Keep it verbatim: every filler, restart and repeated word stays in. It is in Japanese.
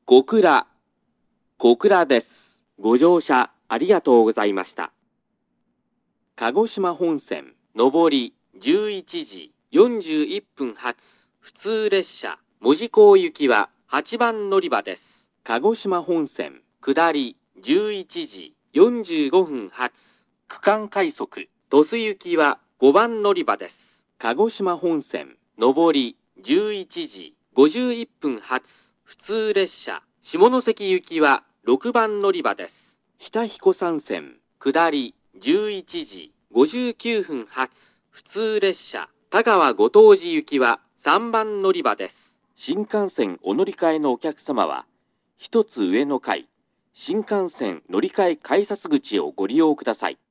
小倉、小倉です。ご乗車ありがとうございました。鹿児島本線、上りじゅういちじよんじゅういっぷん発、普通列車、門司港行きははちばん乗り場です。鹿児島本線、下りじゅういちじよんじゅうごふん発、区間快速、鳥栖行きはごばん乗り場です。鹿児島本線、上りじゅういちじごじゅういっぷん発、普通列車、下関行きはろくばん乗り場です。日田彦山線、下りじゅういちじごじゅうきゅうふん発、普通列車、田川ご当寺行きはさんばん乗り場です。新幹線お乗り換えのお客様は、一つ上の階、新幹線乗り換え改札口をご利用ください。